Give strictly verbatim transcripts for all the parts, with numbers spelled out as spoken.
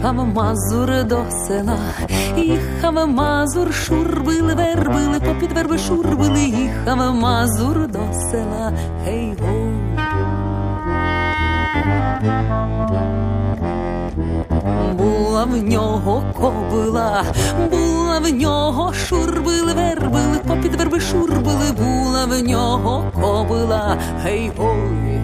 Їхав Мазур до села, їхав Мазур, шурбили, вербили, попід верби шурбили, їхав Мазур до села, гей-го. Була в нього кобила, була в нього, шурбили, вербили, попід верби шурбили, була в нього кобила, гей-гой.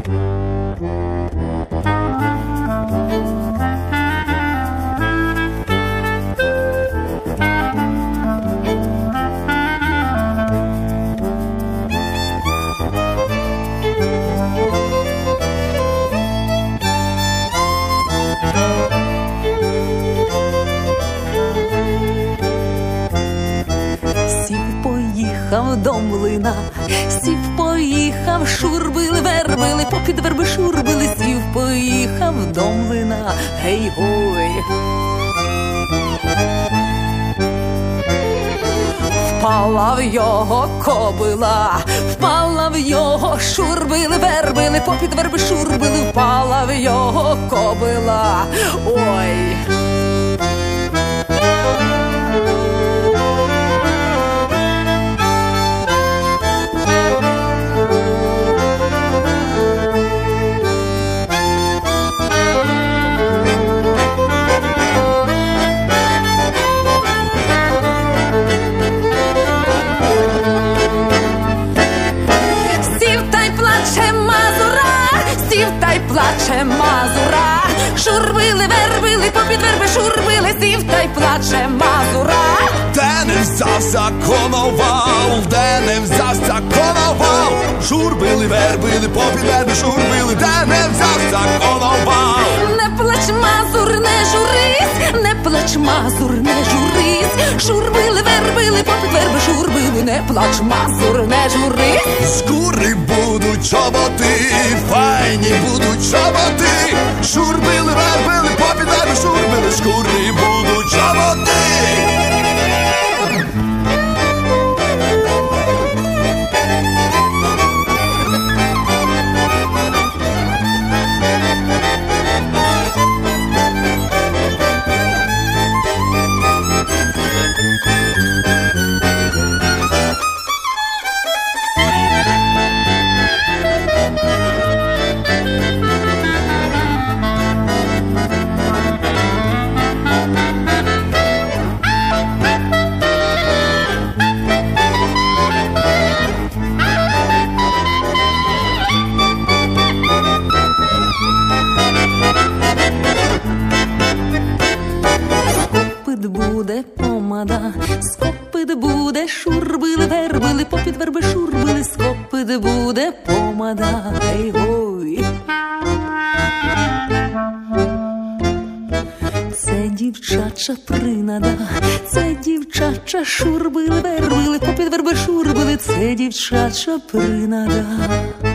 Поїхав до млина, сів, поїхав, шурбили, вербили, попід верби шурбили, сів, поїхав до млина, гей-гой. Впала в його кобила, впала в його, шурбили, вербили, попід верби шурбили, впала в його кобила, ой. Плаче Мазура, шурбили, вербили, попід верби шурбили, сів та й плаче Мазура. Де не взявся коновал, де не взявся коновал, шурбили, вербили, попід верби шурбили, де не взявся коновал. Не плач, Мазур, не журись, не плач, Мазур, не журись, шурбили, вербили, попід верби шурбили, не плач, Мазур, не журись. Скури будуть чоботи, файні будуть чоботи, шурбили, вербили, попід верби шурбили, скури будуть чоботи. Буде помада, скопит буде, шурбили, вербили, попід верби шурбили, скопит буде помада, гей-гой. Це дівчача принада, це дівчача, шурбили, вербили, попід верби шурбили, це дівчача принада.